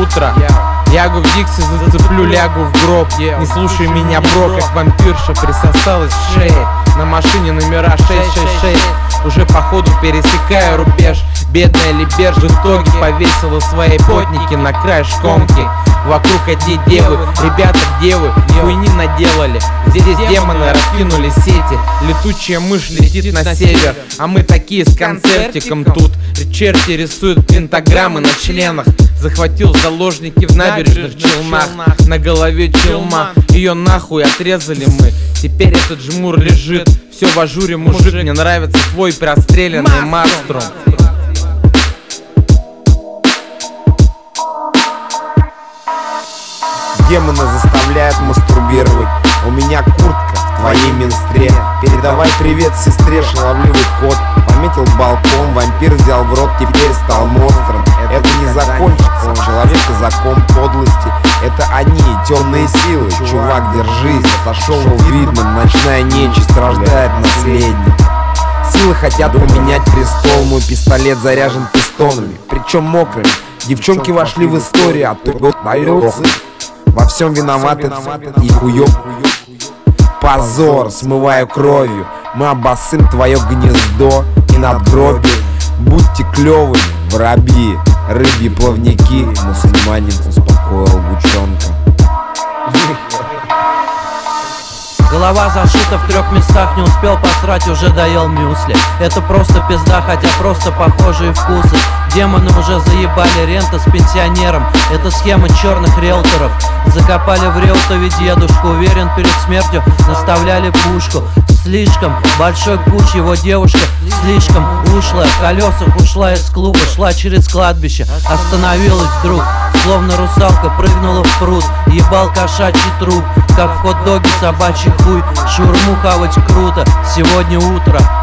утро. Ягу в Дикси зацеплю, лягу в гроб. Не слушай меня, бро, как вампирша присосалась к шее. На машине номера 666. Уже походу пересекаю рубеж. Бедная Либерж в итоге повесила свои потники на край шконки. Вокруг одни девы, ребята, где вы? Хуйни наделали. Здесь демоны раскинули сети. Летучая мышь летит на север, а мы такие с концертиком тут. Черти рисуют пентаграммы на членах. Захватил заложники в набережных Челнах. На голове челма, ее нахуй отрезали мы. Теперь этот жмур лежит. Все в ажуре, мужик, мне нравится твой простреленный Маструм. Демоны заставляют мастурбировать. У меня куртка в твоей минстре. Передавай привет сестре, шаловливый кот. Пометил балкон, вампир взял в рот, теперь стал монстром. Это не закончится, человека закон подлости. Это они, темные силы. Чувак, держись, отошел видным. Ночная нечисть рождает наследник. Силы хотят поменять престол. Мой пистолет заряжен пистонами, причем мокрыми. Девчонки вошли в историю, а тут наёбцы. Во всем виноваты и хуёб. Позор, смываю кровью. Мы обоссым твое гнездо и надгробие. Будьте клёвыми, воробьи, рыбьи плавники. Мусульманин успокоил гучонка. Голова зашита в 3 местах, не успел посрать, уже доел мюсли. Это просто пизда, хотя просто похожие вкусы. Демоны уже заебали, рента с пенсионером. Это схема черных риэлторов. Закопали в Реутове дедушку, уверен, перед смертью наставляли пушку. Слишком большой куч, его девушка слишком ушлая. В колесах ушла из клуба, шла через кладбище. Остановилась вдруг, словно русалка прыгнула в пруд. Ебал кошачий труп, как в хот-доге собачий хуй. Шаурму хавать круто, сегодня утро